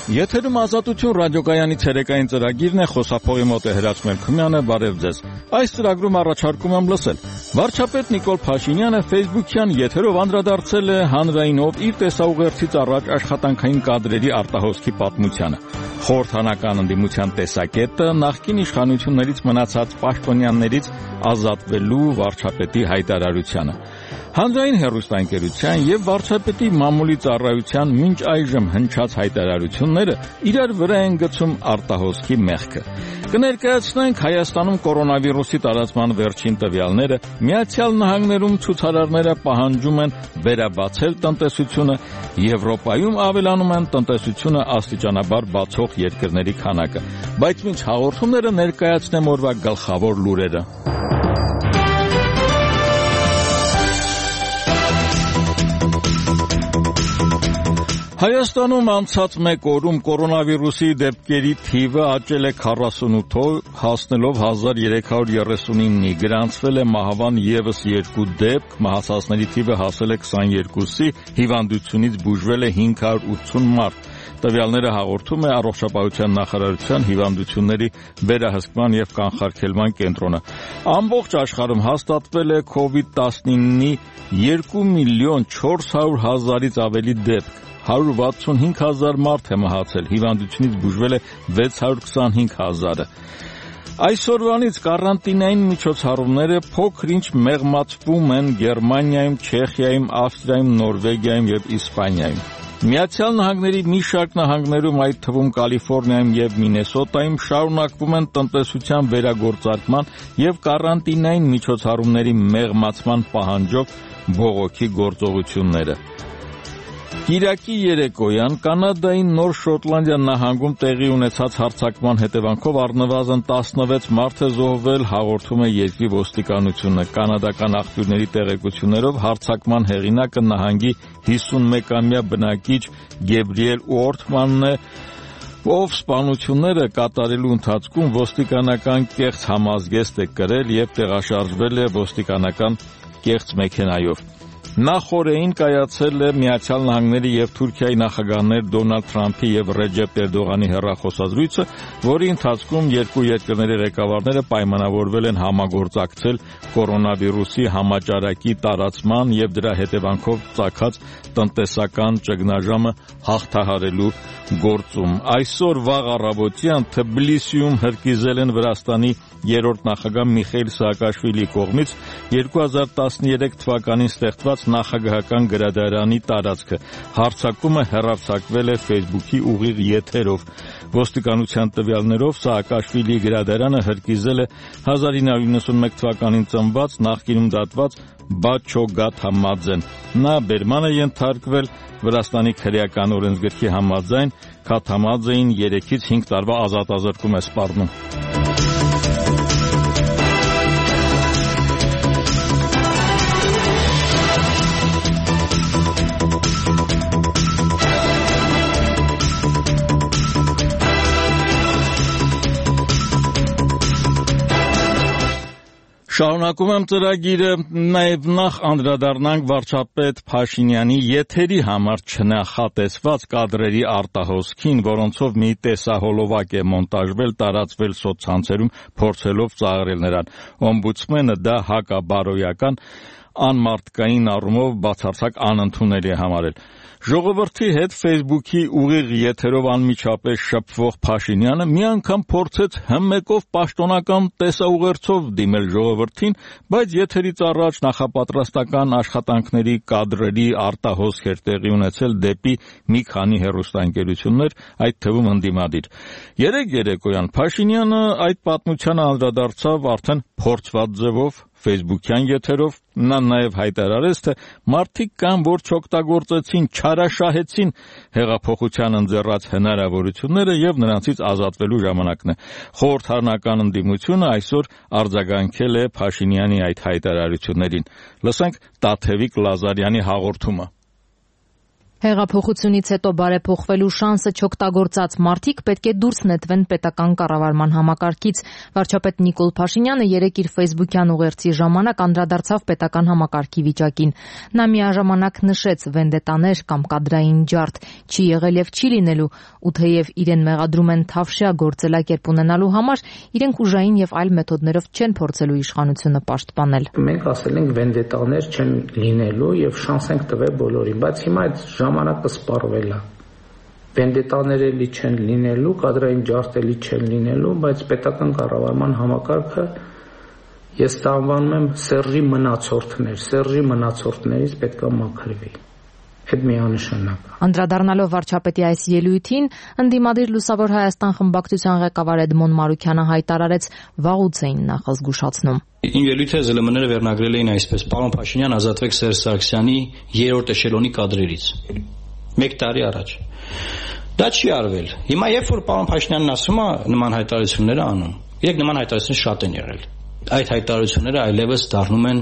Եթերում Ազատություն ռադիոկայանի ցերեկային ծրագիրն է, խոսափողի մոտ է Հրաչմել Քումյանը, բարև ձեզ։ Այս ծրագրում առաջարկում եմ լսել։ Վարչապետ Նիկոլ Փաշինյանը Facebook-յան եթերով անդրադարձել է հանրայինով իր տեսաուղերձից առաջ աշխատանքային կադրերի արտահոսքի պատմությանը։ Խորհրդանական ընդդիմության տեսակետը նախկին իշխանություններից մնացած պաշտոնյաներից ազատվելու վարչապետի հայտարարությանը։ Հանրային հեռուստաընկերության եւ վարչապետի մամուլի ծառայության մինչ այժմ հնչած հայտարարությունները իրար վրա են գցում արտահոսքի մեղքը։ Կներկայացնենք Հայաստանում կորոնավիրուսի տարածման վերջին տվյալները, Միացյալ Նահանգներում ցուցարարները պահանջում են վերաբացել տնտեսությունը, Եվրոպայում ավելանում են տնտեսությունը աստիճանաբար բացող երկրների քանակը։ Բայց մինչ հաղորդումները ներկայացնեմ օրվա գլխավոր լուրերը։ Հայաստանում անցած մեկ օրում կորոնավիրուսի դեպքերի թիվը աճել է 48-ով, հասնելով 1339-ի, գրանցվել է մահվան ևս 2 դեպք, մահացածների թիվը հասել է 22-ի, հիվանդությունից բուժվել է 580 մարդ։ Տվյալները հաղորդում է Առողջապահության նախարարության հիվանդությունների վերահսկման եւ կանխարգելման կենտրոնը։ Ամբողջ աշխարհում հաստատվել է COVID-19-ի 2 միլիոն 400 հազարից ավելի դեպք։ 165,000 մարդ է մահացել, հիվանդությունից բուժվել է 625 հազարը։ Այսօրվանից կարանտինային միջոցառումները փոքր-ինչ մեղմացվում են Գերմանիայում, Չեխիայում, Ավստրիայում, Նորվեգիայում եւ Իսպանիայում։ Միացյալ Նահանգների մի շարք նահանգներում, այդ թվում Կալիֆոռնիայում եւ Մինեսոտայում շարունակվում են տնտեսության վերագործարկման եւ կարանտինային միջոցառումների մեղմացման պահանջով բողոքի գործողությունները։ Կիրակի երեկոյան Կանադայի Նոր Շոտլանդիա նահանգում տեղի ունեցած հարձակման հետևանքով առնվազն 16 մարդ է զոհվել, հաղորդում է երկրի ոստիկանությունը։ Կանադական աղբյուրների տեղեկություններով հարձակման հեղինակը նահանգի 51-ամյա բնակիչ Գեբրիել Ուորթմանն է, ով սպանությունները կատարելու ընթացքում ոստիկանական կեղծ համազգեստ է կրել եւ տեղաշարժվել է ոստիկանական կեղծ մեքենայով։ Նախորդին կայացել է Միացյալ Նահանգների եւ Թուրքիայի նախագահներ Դոնալդ Թրամփի եւ Ռեջեփ Էրդողանի հեռախոսազրույցը, որի ընթացքում երկու երկրների ղեկավարները պայմանավորվել են համագործակցել կորոնավիրուսի համաճարակի տարածման եւ դրա հետևանքով ծագած տնտեսական ճգնաժամը հաղթահարելու գործում։ Այսօր վաղ առավոտյան Թբիլիսիում հրկիզել են Վրաստանի երրորդ նախագահ Միխայիլ Սաակաշվիլիի կողմից 2013 թվականին ստեղծված նախագահական գրադարանի տարածքը։ Հարձակումը հեռարձակվել է Facebook-ի ուղիղ եթերով։ Ոստիկանության տվյալներով Սաակաշվիլիի գրադարանը հրկիզել է 1991 թվականին ծնված, նախկինում դատված Բաչո Գաթամաձեն։ Նա բերման է ենթարկվել Վրաստանի քրեական օրենսգրքի համաձայն Քաթամաձեին 3-ից 5 տարվա ազատազրկում է սպառնում։ Շարունակում եմ ծրագիրը, նաև նախ անդրադառնանք վարչապետ Փաշինյանի եթերի համար չնախատեսված կադրերի արտահոսքին, որոնցով մի տեսահոլովակ է մոնտաժվել, տարածվել սոցցանցերում, փորձելով ծաղրել նրան։ Օմբուդսմենը դա հակաբարոյական, անմարդկային առումով բացարձակ անընդունելի է համարել։ Ժողովրդի հետ Facebook-ի ուղիղ եթերով անմիջապես շփվող Փաշինյանը մի անգամ փորձեց հմմեկով պաշտոնական տեսաուղերձով դիմել ժողովրդին, բայց եթերից առաջ նախապատրաստական աշխատանքների կադրերի արտահոսք էր տեղի ունեցել դեպի մի քանի հեռուստաընկերություններ, այդ թվում ընդդիմադիր։ Երեկ երեկոյան Փաշինյանը այդ պատմությանը անդրադարձավ արդեն փորձված ձևով Facebook-յան եթերով։ Նա նաև հայտարարեց, թե մարդիկ կան, որ չօգտագործեցին, չարաշահեցին հեղափոխության ընձեռած հնարավորությունները եւ նրանցից ազատվելու ժամանակն է։ Խորհրդարանական ընդդիմությունը այսօր արձագանքել է Փաշինյանի այդ հայտարարություններին։ Լսենք Տաթևիկ Լազարյանի հաղորդումը։ Հեղափոխությունից հետո բարեփոխվելու շանսը չօգտագործած մարդիկ պետք է դուրս նետվեն պետական կառավարման համակարգից։ Վարչապետ Նիկոլ Փաշինյանը երեկ իր ֆեյսբուքյան ուղերձի ժամանակ անդրադարձավ պետական համակարգի վիճակին։ Նա միաժամանակ նշեց վենդետաներ կամ կադրային ջարդ չի եղել եւ չի լինելու, ու թեև իրեն մեղադրում են թավշյա գործելակերպ ունենալու համար, իրենք ուժային եւ այլ մեթոդներով չեն փորձելու իշխանությունը պաշտպանել։ Մենք ասել ենք վենդետաներ չեն լինելու եւ շանս ենք տվել բոլորին, բայց հիմա այդ ժամանակը սպառվել է։ Վենդետաներ էլի չեն լինելու, կադրային ջարդ էլի չեն լինելու, բայց պետական կառավարման համակարգը ես դա անվանում եմ Սերժի մնացորդներ, Սերժի մնացորդներից պետք է մաքրվի։ Այդ միանշանակ։ Անդրադառնալով վարչապետի այս ելույթին, ընդդիմադիր Լուսավոր Հայաստան խմբակցության ղեկավար Էդմոն Մարուքյանը հայտարարեց, վաղուց էին նախազգուշացնում։ Իմ ելույթը ԶԼՄ-ները վերնագրել էին այսպես. Պարոն Փաշինյան, ազատվեք Սերժ Սարգսյանի երրորդ էշելոնի կադրերից։ 1 տարի առաջ։ Դա չի արվել։ Հիմա երբ որ պարոն Փաշինյանն ասում է, նման հայտարարություններ անում, իրենք նման հայտարարություններ շատ են եղել։ Այդ հայտարարությունները այլևս դառնում են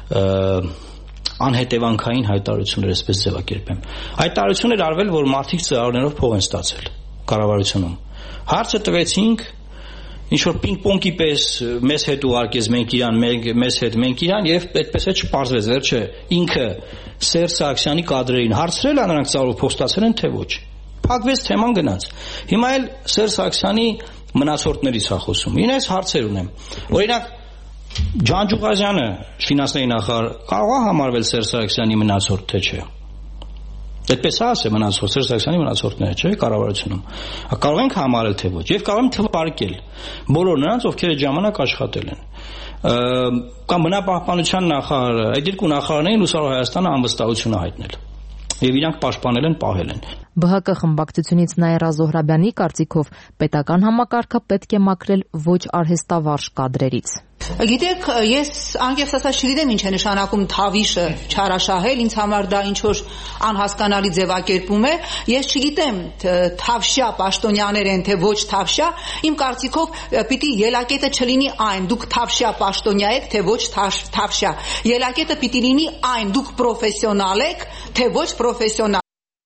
անհետևանքային հայտարարություններ, այսպես ձևակերպեմ։ Հայտարարություններ արվել, որ մարդիկ ծրարներով փող են ստացել կառավարությունում։ Հարցը տվեցինք, ինչ որ պինգ-պոնգի պես մեզ հետ ուղարկեց մենք իրան, մեզ հետ մենք իրան, եւ այդպես է չպարզվեց, վերջը ինքը Սերժ Սարգսյանի կադրերին հարցրել, նրանք ծառայով փող ստացել են, թե ոչ։ Փակվեց թեման, գնաց։ Հիմա էլ Սերժ Սարգսյանի մնացորդներից է խոսում։ Ինձ հարցեր ունեմ։ Օրինակ Ջանջուղազյանը ֆինանսների նախարար կարող է համարվել Սերժ Սարգսյանի մնացորդ, թե չէ։ Այդպես է ասել մնացորդ Սերժ Սարգսյանի մնացորդները, չէ՞, կառավարությունում։ Կարող ենք համարել, թե ոչ, եւ կարող ենք թվարկել բոլոր նրանց, ովքեր այդ ժամանակ աշխատել են։ Կամ բնապահպանության նախարարը, այդ երկու նախարարներին Լուսավոր Հայաստանը անվստահություն է հայտնել։ Եվ իրանք պաշտպանել են, պահել են։ ԲՀԿ խմբակցությունից Նաիրա Զոհրաբյանի կարծիքով պետական համակարգը պետք է մաքրել ոչ արհեստավարժ կադրերից։ Գիտեք, ես անկեղծ ասած չգիտեմ ինչ է նշանակում թավիշը չարաշահել, ինձ համար դա ինչ որ անհասկանալի ձևակերպում է։ Ես չգիտեմ թավշյա պաշտոնյաներ են, թե ոչ թավշյա, իմ կարծիքով պիտի ելակետը չլինի այն, դուք թավշյա պաշտոնյա եք, թե ոչ թավշյա։ Ելակետը պիտի լինի այն, դուք պրոֆեսիոնալ եք, թե ոչ պրոֆեսիոնալ։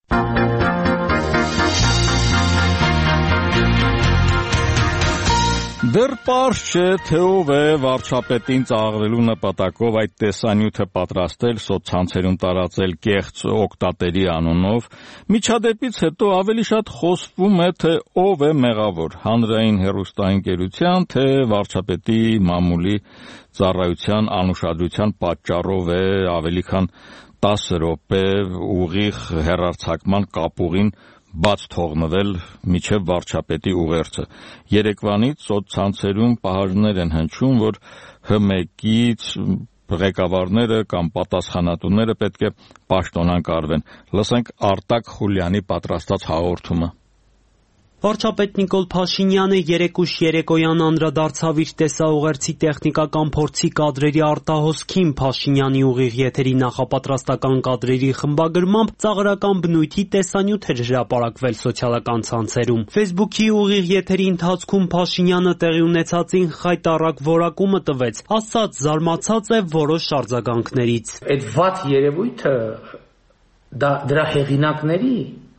Դեռ պարզ չէ, թե ով է վարչապետին ծաղրելու նպատակով այդ տեսանյութը պատրաստել, սոցցանցերում տարածել կեղծ օգտատերի անունով։ Միջադեպից հետո ավելի շատ խոսվում է, թե ով է մեղավոր՝ հանրային հեռուստաընկերության, թե վարչապետի մամուլի ծառայության անուշադրության պատճառով է ավելի քան 10 րոպե ուղիղ հեռարձակման կապուղին բաց թողնվել միջև վարչապետի ուղերձը։ Երեկվանից սոցցանցերում պահանջներ են հնչում, որ ՀՄԷԿ-ից ղեկավարները կամ պատասխանատուները պետք է պաշտոնակարգվեն։ Լսենք Արտակ Խուլյանի պատրաստած հաղորդումը։ Վարչապետ Նիկոլ Փաշինյանը երեկուշ երեկոյան անդրադարձավ իր տեսաուղերձի տեխնիկական փորձի կադրերի արտահոսքին։ Փաշինյանի ուղիղ եթերի նախապատրաստական կադրերի խմբագրմամբ ծաղրական բնույթի տեսանյութ էր հրապարակվել սոցիալական ցանցերում։ Facebook-ի ուղիղ եթերի ընթացքում Փաշինյանը տեղի ունեցածին խայտառակ որակումը տվեց, ասաց զարմացած է որոշ արձագանքներից։ Այդ վատ երևույթը դրա հեղինակների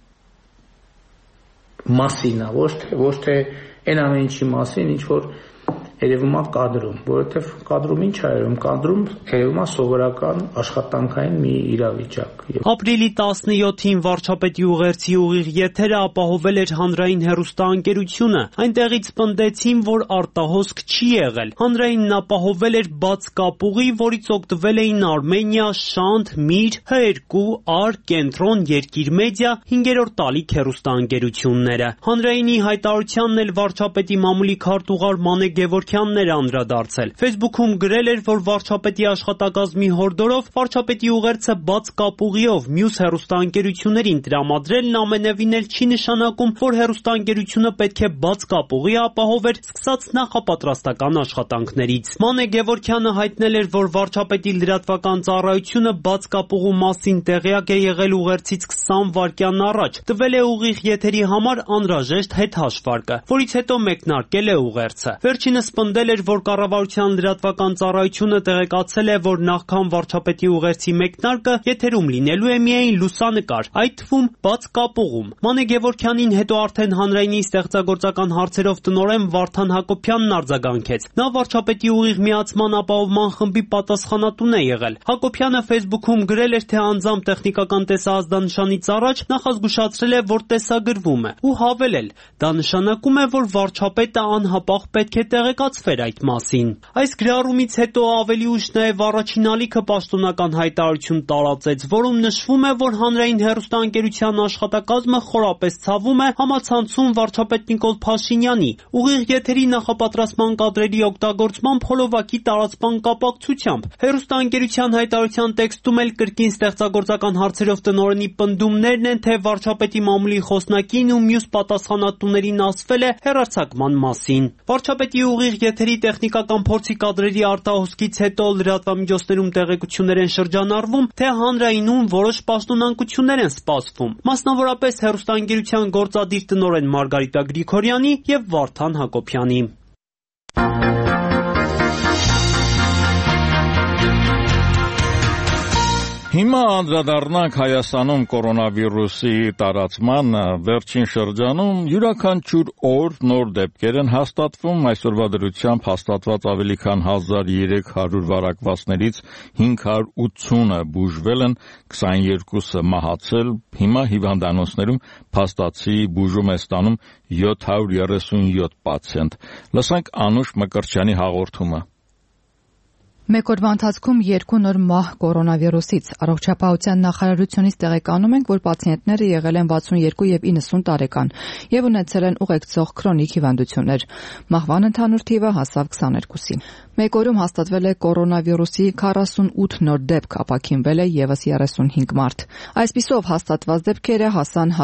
մասին է, ոչ թե այն ամեն ինչի մասին, ինչ որ երևում է կադրում, որովհետև կադրում ինչ է երևում, կադրում երևում է սովորական աշխատանքային մի իրավիճակ։ Ապրիլի 17-ին վարչապետի ուղերձի ուղիղ եթերը ապահովել էր հանրային հեռուստաընկերությունը։ Այնտեղից պնդեցին, որ արտահոսք չի եղել։ Հանրայինն ապահովել էր բաց կապուղի, որից օգտվել էին Արմենիա, Շանթ, Միր, H2, Ար, Կենտրոն, Երկիր մեդիա, 5-րդ տալիք հեռուստաընկերությունները։ Հանրայինի հայտարարությանն էլ վարչապետի մամուլի քարտուղար Մանե Գևորգյանն էր անդրադարձել։ Facebook-ում գրել էր, որ վարչապետի աշխատակազմի հորդորով վարչապետի ուղերձը բաց կապուղիով մյուս հեռուստաընկերություններին տրամադրելն ամենևին էլ չի նշանակում, որ հեռուստաընկերությունը պետք է բաց կապուղի ապահովեր սկսած նախապատրաստական աշխատանքներից։ Մանե Գևորգյանը հայտնել էր, որ վարչապետի լրատվական ծառայությունը բաց կապուղու մասին տեղյակ է եղել ուղերձից 20 վայրկյան առաջ, տվել է ուղիղ եթերի համար անհրաժեշտ հետհաշվարկը, որից հետո մեկնարկել է ուղերձը։ Վերջինս պնդել էր, որ կառավարության լրատվական ծառայությունը տեղեկացել է, որ նախքան վարչապետի ուղերձի մեկնարկը եթերում լինելու է միայն լուսանկար, այդ թվում բաց կապուղում։ Մանե Գևորգյանին հետո արդեն հանրայինի ստեղծագործական հարցերով տնօրեն Վարդան Հակոբյանն արձագանքեց։ Նա վարչապետի ուղիղ միացման ապահովման խմբի պատասխանատուն է եղել։ Հակոբյանը Facebook-ում գրել էր, թե անձամբ տեխնիկական տեսահազդանշանից առաջ նախազգուշացրել է, որ տեսագրվում է ու հավելել. դա նշանակում է, որ վարչապետը անհապաղ պետք է տեղեկացվեր այդ մասին։ Այս գրառումից հետո ավելի ուշ նաև առաջին ալիքը պաշտոնական հայտարարություն տարածեց, որում նշվում է, որ հանրային հեռուստաընկերության աշխատակազմը խորապես ցավում է համացանցում վարչապետ Նիկոլ Փաշինյանի ուղիղ եթերի նախապատրաստման կադրերի օգտագործման փոլովակի տարածման կապակցությամբ։ Հեռուստաընկերության հայտարարության տեքստում էլ կրկին ստեղծագործական հարցերով տնօրենի պնդումներն են, թե վարչապետի մամուլի խոսնակին ու մյուս պատասխանատուներին ասվել է հեռարձակման մասին։ Վարչապետի ուղիղ եթերի տեխնիկական փորձի կադրերի արտահոսքից հետո լրատվամիջոցներում տեղեկություններ են շրջանառվում, թե հանրայինում որոշ պաշտոնանկություններ են սպասվում, մասնավորապես հեռուստաընկերության գործադիր տնօրեն Մարգարիտա Գրիգորյանի եւ Վարդան Հակոբյանի։ Հիմա անդրադառնանք Հայաստանում կորոնավիրուսի տարածմանը։ Վերջին շրջանում յուրաքանչյուր օր նոր դեպքեր են հաստատվում։ Այսօրվա դրությամբ հաստատված ավելի քան 1300 վարակվածներից 580-ը բուժվել են, 22-ը մահացել։ Հիմա հիվանդանոցներում փաստացի բուժում է ստանում 737 պացիենտ։ Լսենք Անուշ Մկրտչյանի հաղորդումը։ Մեկ օրվա ընթացքում 2 նոր մահ կորոնավիրուսից։ Առողջապահության նախարարությունից տեղեկանում ենք, որ պացիենտները եղել են 62 եւ 90 տարեկան եւ ունեցել են ուղեկցող քրոնիկ հիվանդություններ։ Մահվան ընդհանուր թիվը հասավ 22-ի։ Մեկ օրում հաստատվել է կորոնավիրուսի 48 նոր դեպք, ապաքինվել է եւս 35 մարդ։ Այսպիսով հաստատված դեպքերը հասան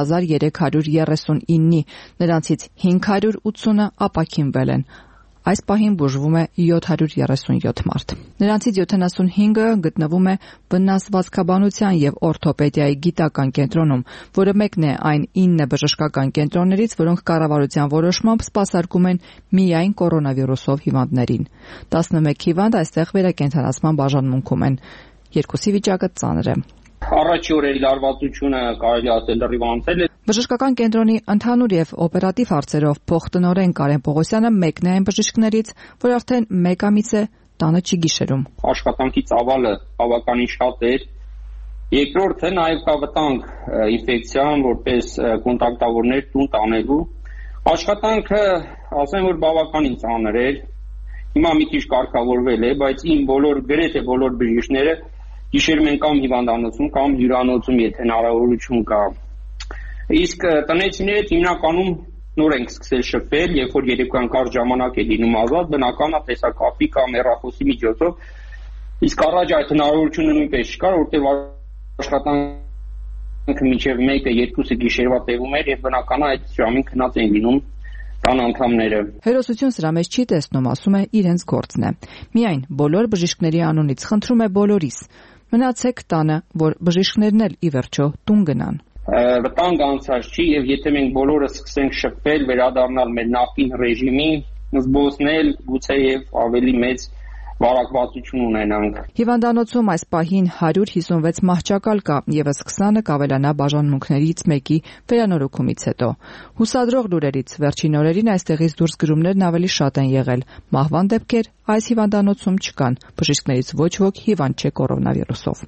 1339-ի, նրանցից 580-ը ապաքինվել են։ Այս պահին բուժվում է 737 մարդ։ Նրանցից 75-ը գտնվում է վնասվածքաբանության եւ օրթոպեդիայի գիտական կենտրոնում, որը մեկն է այն 9 բժշկական կենտրոններից, որոնք կառավարության որոշմամբ սպասարկում են միայն կորոնավիրուսով հիվանդներին։ 11 հիվանդ այստեղ վերակենդանացման բաժանմունքում են։ Երկուսի վիճակը ծանր է։ Առաջի օրերի լարվածությունը կարելի ասել լրիվ անցել է։ Բժշկական կենտրոնի ընդհանուր եւ օպերատիվ հարցերով փոխտնօրեն Կարեն Պողոսյանը մեկն է այն բժիշկներից, որ արդեն մեկ ամիս է տանը չի գիշերում։ Աշխատանքի ծավալը բավականին շատ էր։ Երկրորդը նաեւ կա վտանգ ինֆեկցիան, որպես կոնտակտավորներ տուն տանելու։ Աշխատանքը, ասեմ, որ բավականին ծանր էր։ Հիմա մի քիչ կարգավորվել է, բայց իմ գրեթե բոլոր բժիշկները գիշերում են կամ հիվանդանոցում կամ հյուրանոցում, եթե հնարավորություն կա։ Իսկ տնեցիները հիմնականում նոր ենք սկսել շփվել, երբ որ երեկոյան կարճ ժամանակ է լինում ազատ, բնական է տեսակապի կամ հեռախոսի միջոցով։ Իսկ առաջ այդ հնարավորությունը նույնպես չկար, որտեղ աշխատանքը մինչև 1-2 գիշերվա տևում էր եւ բնական է այդ ժամին քնած են լինում տան անդամները։ Հերոսություն սրա մեջ չի տեսնում, ասում է, իրենց գործն է։ Միայն բոլոր բժիշկների անունից խնդրում է բոլորիս. մնացեք տանը, որ բժիշկներն էլ ի վերջո տուն գնան։ Վտանգ անցած չի եւ եթե մենք բոլորը սկսենք շփվել, վերադառնալ մեր նախկին ռեժիմին, զբոսնել, գուցե եւ ավելի մեծ վարակվածություն ունենանք։ Հիվանդանոցում այս պահին 156 մահճակալ կա, եւս 20-ը կավելանա բաժանմունքներից մեկի վերանորոգումից հետո։ Հուսադրող լուրերից վերջին օրերին այստեղից դուրս գրումներն ավելի շատ են եղել։ Մահվան դեպքեր այս հիվանդանոցում չկան։ Բժիշկներից ոչ ոք հիվանդ չէ կորոնավիրուսով։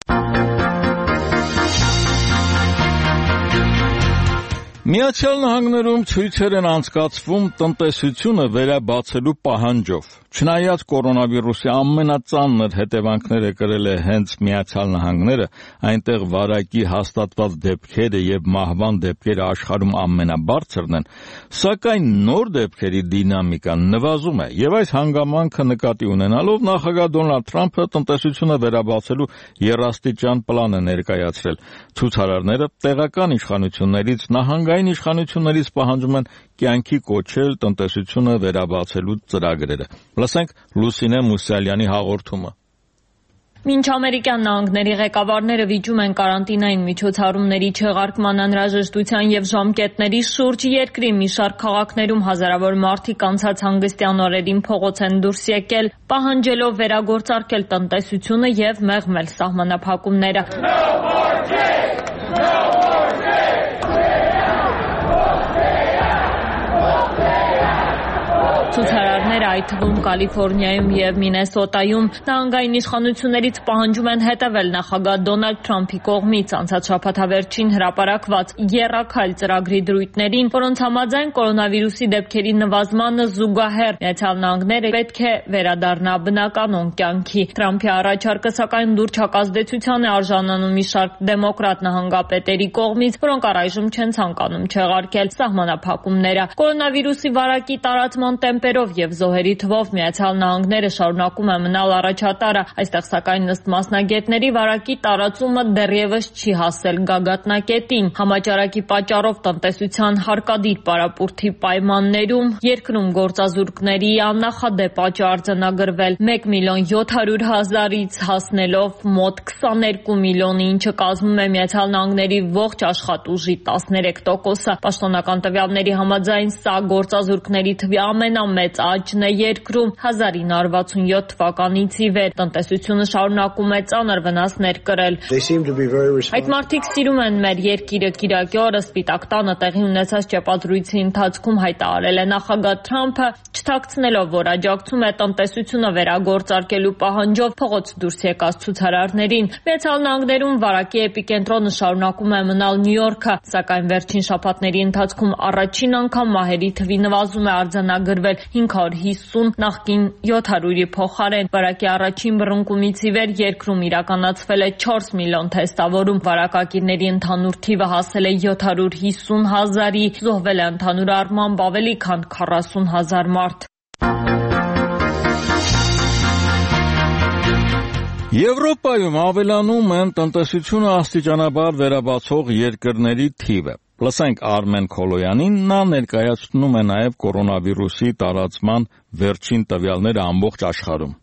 Միացյալ Նահանգներում ցույցեր են անցկացվում տնտեսությունը վերաբացելու պահանջով։ Չնայած կորոնավիրուսի ամենածանր հետևանքները կրել է հենց Միացյալ Նահանգները, այնտեղ վարակի հաստատված դեպքերը եւ մահվան դեպքերը աշխարհում ամենաբարձրն են, սակայն նոր դեպքերի դինամիկան նվազում է եւ այս հանգամանքը նկատի ունենալով նախագահ Դոնալդ Թրամփը տնտեսությունը վերաբացելու երաստիճան պլան է ներկայացրել։ Ցուցարարները տեղական իշխանություններից նահանգային իշխանություններից պահանջում են կյանքի կոչել տնտեսությունը վերաբացելու ծրագրերը։ Լսենք Լուսինե Մուսալյանի հաղորդումը։ Մինչ ամերիկյան նահանգների ղեկավարները վիճում են կարանտինային միջոցառումների չեղարկման անհրաժեշտության եւ ժամկետների շուրջ, երկրի մի շարք քաղաքներում հազարավոր մարդիկ անցած հանգստյան օրերին փողոց են դուրս եկել, պահանջելով վերագործարկել տնտեսությունը եւ մեղմել սահմանափակումները։ Ցուցարարները, այդ թվում Կալիֆոռնիայում եւ Մինեսոտայում, նահանգային իշխանություններից պահանջում են հետևել նախագահ Դոնալդ Թրամփի կողմից անցած շաբաթավերջին հրապարակված եռաքայլ ծրագրի դրույթներին, որոնց համաձայն կորոնավիրուսի դեպքերի նվազմանը զուգահեռ Միացյալ Նահանգները պետք է վերադառնա բնականոն կյանքի։ Թրամփի առաջարկը սակայն լուրջ հակազդեցության է արժանանում մի շարք դեմոկրատ նահանգապետերի կողմից, որոնք առայժմ չեն ցանկանում չեղարկել սահմանափակումները։ Կորոնավիրուսի վարակի տարածման տեմպերով եւ զոհերի թվով Միացյալ Նահանգները շարունակում է մնալ առաջատարը։ Այստեղ սակայն ըստ մասնագետների վարակի տարածումը դեռևս չի հասել գագաթնակետին։ Համաճարակի պատճառով տնտեսության հարկադիր պարապուրդի պայմաններում երկրում գործազուրկների աննախադեպ աճ արձանագրվել 1.700.000-ից հասնելով մոտ 22 միլիոնի, ինչը կազմում է Միացյալ Նահանգների ողջ աշխատուժի 13%։ Պաշտոնական տվյալների համաձայն սա գործազուրկների թվի ամենամեծ աճն է երկրում 1967 թվականից ի վեր։ Տնտեսությունը շարունակում է ծանր վնասներ կրել։ Այդ մարդիկ սիրում են մեր երկիրը։ Կիրակի օրը Սպիտակ տանը տեղի ունեցած ճեպազրույցի ընթացքում հայտարարել է նախագահ Թրամփը, չթաքցնելով, որ աջակցում է տնտեսությունը վերագործարկելու պահանջով փողոց դուրս եկած ցուցարարներին։ Միացյալ Նահանգներում վարակի էպիկենտրոնը շարունակում է մնալ Նյու Յորքը, սակայն վերջին շաբաթների ընթացքում առաջին անգամ մահերի թվի նվազում է արձանագրվել 550 նախկին 700-ի փոխարեն։ Վարակի առաջին բռնկումից ի վեր երկրում իրականացվել է 4 միլիոն թեստավորում։ Վարակակիրների ընդհանուր թիվը հասել է 750,000-ի, զոհվել է ընդհանուր առմամբ ավելի քան 40,000 մարդ։ Եվրոպայում ավելանում են տնտեսությունը աստիճանաբար վերաբացող երկրների թիվը։ Լսենք Արմեն Քոլոյանին, նա ներկայացնում է նաև կորոնավիրուսի տարածման վերջին տվյալները ամբողջ աշխարհում։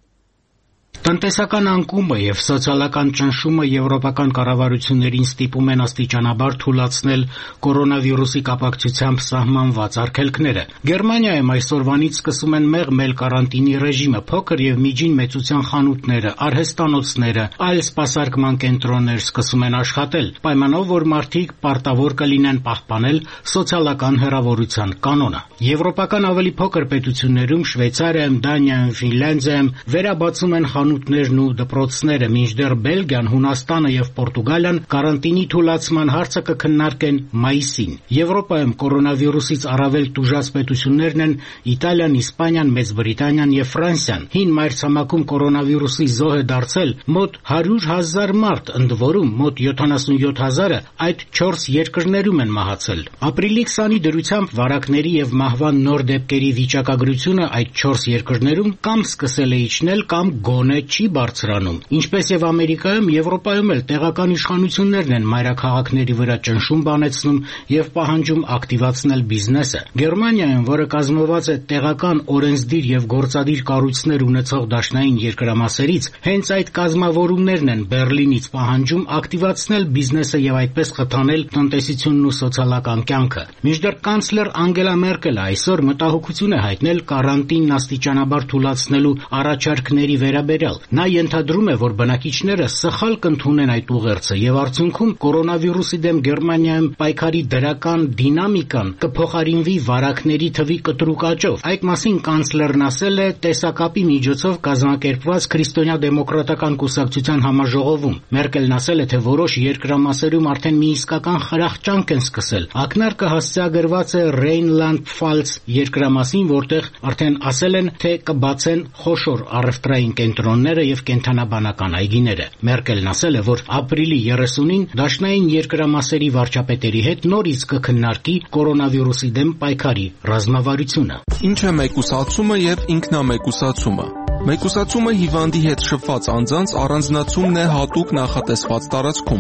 Տնտեսական անկումը եւ սոցիալական ճնշումը եվրոպական կառավարություններին ստիպում են աստիճանաբար թուլացնել կորոնավիրուսի կապակցությամբ սահմանված արգելքները։ Գերմանիայում այսօրվանից սկսում են մեղմել կարանտինի ռեժիմը, փոքր եւ միջին մեծության խանութները, արհեստանոցները, այլ սպասարկման կենտրոններ սկսում են աշխատել, պայմանով որ մարդիկ պարտավոր կլինեն պահպանել սոցիալական հեռավորության կանոնը։ Եվրոպական ավելի փոքր պետություններում Շվեյցարիայում, Դանիայում, Ֆինլանդիայում վերաբացում են խանութներն ու դպրոցները, մինչդեռ Բելգիան, Հունաստանը եւ Պորտուգալիան կարանտինի թուլացման հարցը կքննարկեն մայիսին։ Եվրոպայում կորոնավիրուսից առավել տուժած պետություններն են Իտալիան, Իսպանիան, Մեծ Բրիտանիան եւ Ֆրանսիան։ Հին մայրցամաքում կորոնավիրուսի զոհ է դարձել մոտ 100,000 մարդ, ընդ որում մոտ 77,000-ը այդ 4 երկրներում են մահացել։ Ապրիլի 20-ի դրությամբ վարակների եւ մահվան նոր դեպքերի վիճակագրությունը այդ 4 երկրներում կամ սկսել է իջնել, կամ գոնե չի բարձրանում։ Ինչպես եւ Ամերիկայում, Եվրոպայում էլ տեղական իշխանություններն են մայրաքաղաքների վրա ճնշում բանեցնում եւ պահանջում ակտիվացնել բիզնեսը։ Գերմանիայում, որը կազմված է տեղական օրենսդիր եւ գործադիր կառույցներ ունեցող դաշնային երկրամասերից, հենց այդ կազմավորումներն են Բեռլինից պահանջում ակտիվացնել բիզնեսը եւ այդպես խթանել տնտեսությունն ու սոցիալական կյանքը։ Մինչդեռ կանցլեր Անգելա Մերկելը այսօր մտահոգություն է հայտնել կարանտինն աստիճանաբար թուլացնելու առաջարկների վերաբերյալ։ Նա ենթադրում է, որ բնակիչները սխալ կընդունեն այդ ուղերձը եւ արդյունքում կորոնավիրուսի դեմ Գերմանիայում պայքարի դրական դինամիկան կփոխարինվի վարակների թվի կտրուկ աճով։ Այդ մասին կանցլերն ասել է տեսակապի միջոցով կազմակերպված Քրիստոնյա դեմոկրատական կուսակցության համաժողովում։ Մերկելն ասել է, թե որոշ երկրամասերում արդեն մի իսկական խրախճանք են սկսել։ Ակնարկը հասցեագրված է Ռեյնլանդ-Ֆալց երկրամասին, որտեղ արդեն ասել են, թե կբացեն խոշոր առևտրային կենտրոնները եւ կենթանաբանական այգիները։ Մերկելն ասել է, որ ապրիլի 30-ին դաշնային երկրամասերի վարչապետերի հետ նորից կքննարկի կորոնավիրուսի դեմ պայքարի ռազմավարությունը։ Ինչ է մեկուսացումը եւ ինքնամեկուսացումը։ Մեկուսացումը հիվանդի հետ շփված անձանց առանձնացումն է հատուկ նախատեսված տարածքում։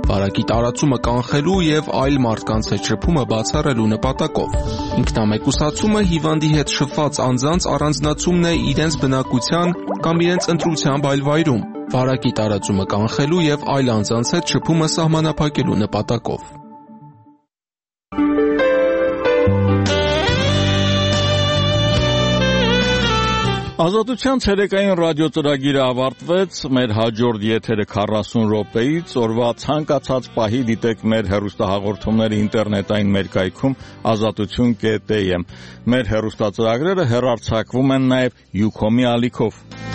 վարակի տարածումը կանխելու եւ այլ մարդկանց հետ շփումը բացառելու նպատակով։ Ինքնամեկուսացումը հիվանդի հետ շփված անձանց առանձնացումն է իրենց բնակության կամ իրենց ընտրությամբ այլ վայրում, վարակի տարածումը կանխելու եւ այլ անձանց հետ շփումը սահմանափակելու նպատակով։ Ազատության ցերեկային ռադիոծրագիրը ավարտվեց, մեր հաջորդ եթերը 40 րոպեից, օրվա ցանկացած պահի դիտեք մեր հեռուստահաղորդումները ինտերնետային մեր կայքում azatutun.am։ Մեր հեռուստածրագրերը հեռարձակվում են նաև Ucom-ի ալիքով։